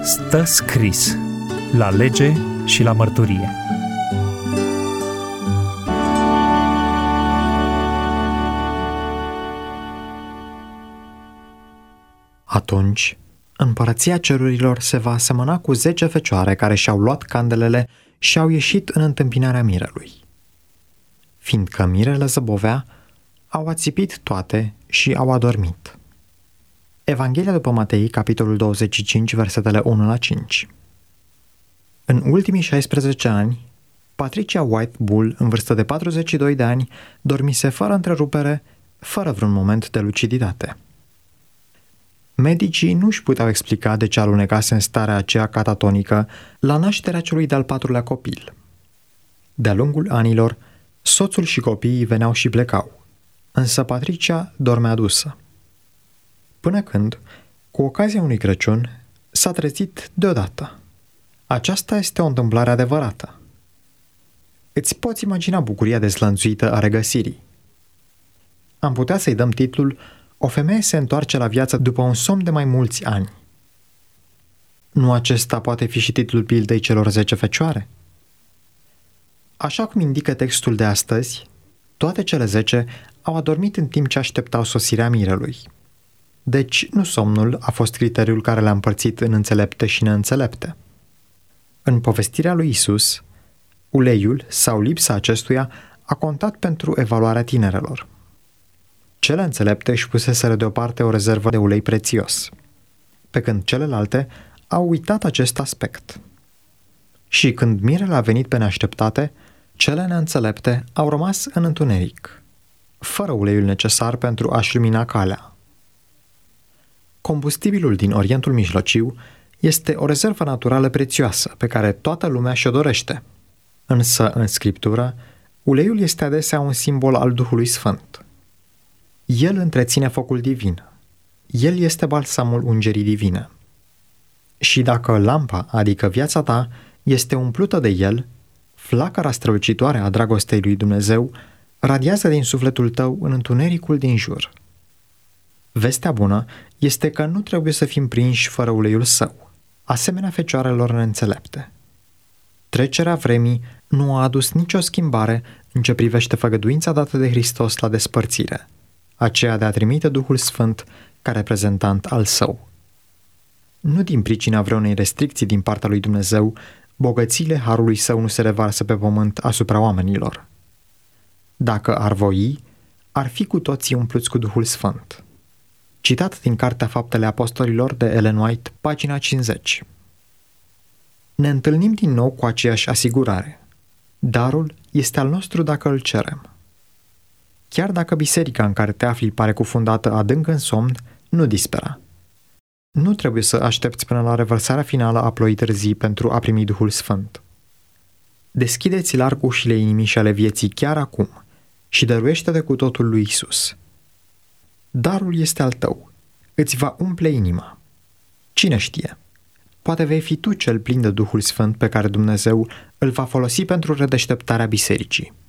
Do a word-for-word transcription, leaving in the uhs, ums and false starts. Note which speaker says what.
Speaker 1: Stă scris la lege și la mărturie.
Speaker 2: Atunci, împărăția cerurilor se va asemăna cu zece fecioare care și-au luat candelele și au ieșit în întâmpinarea mirelui. Fiindcă mirele zăbovea, au ațipit toate și au adormit. Evanghelia după Matei, capitolul douăzeci și cinci, versetele unu la cinci. În ultimii șaisprezece ani, Patricia White Bull, în vârstă de patruzeci și doi de ani, dormise fără întrerupere, fără vreun moment de luciditate. Medicii nu își puteau explica de ce alunecase în starea aceea catatonică la nașterea celui de-al patrulea copil. De-a lungul anilor, soțul și copiii veneau și plecau, însă Patricia dormea dusă. Până când, cu ocazia unui Crăciun, s-a trezit deodată. Aceasta este o întâmplare adevărată. Îți poți imagina bucuria dezlănțuită a regăsirii. Am putea să-i dăm titlul O femeie se întoarce la viață după un somn de mai mulți ani. Nu acesta poate fi și titlul pildei celor zece fecioare? Așa cum indică textul de astăzi, toate cele zece au adormit în timp ce așteptau sosirea mirelui. Deci, nu somnul a fost criteriul care le-a împărțit în înțelepte și neînțelepte. În povestirea lui Isus, uleiul sau lipsa acestuia a contat pentru evaluarea tinerelor. Cele înțelepte își puseseră deoparte o rezervă de ulei prețios, pe când celelalte au uitat acest aspect. Și când mirele a venit pe neașteptate, cele neînțelepte au rămas în întuneric, fără uleiul necesar pentru a-și lumina calea. Combustibilul din Orientul Mijlociu este o rezervă naturală prețioasă pe care toată lumea și-o dorește. Însă, în Scriptură, uleiul este adesea un simbol al Duhului Sfânt. El întreține focul divin. El este balsamul ungerii divine. Și dacă lampa, adică viața ta, este umplută de el, flacăra strălucitoare a dragostei lui Dumnezeu radiază din sufletul tău în întunericul din jur. Vestea bună este că nu trebuie să fim prinși fără uleiul său, asemenea fecioarelor neînțelepte. Trecerea vremii nu a adus nicio schimbare în ce privește făgăduința dată de Hristos la despărțire, aceea de a trimite Duhul Sfânt ca reprezentant al său. Nu din pricina vreunei restricții din partea lui Dumnezeu, bogățiile harului său nu se revarsă pe pământ asupra oamenilor. Dacă ar voi, ar fi cu toții umpluți cu Duhul Sfânt. Citat din Cartea Faptele Apostolilor de Ellen White, pagina cincizeci. Ne întâlnim din nou cu aceeași asigurare. Darul este al nostru dacă îl cerem. Chiar dacă biserica în care te afli pare cufundată adânc în somn, nu dispera. Nu trebuie să aștepți până la revărsarea finală a ploii târzii pentru a primi Duhul Sfânt. Deschide-ți larg ușile inimii și ale vieții chiar acum și dăruiește-te cu totul lui Isus. Darul este al tău, îți va umple inima. Cine știe? Poate vei fi tu cel plin de Duhul Sfânt pe care Dumnezeu îl va folosi pentru redeșteptarea bisericii.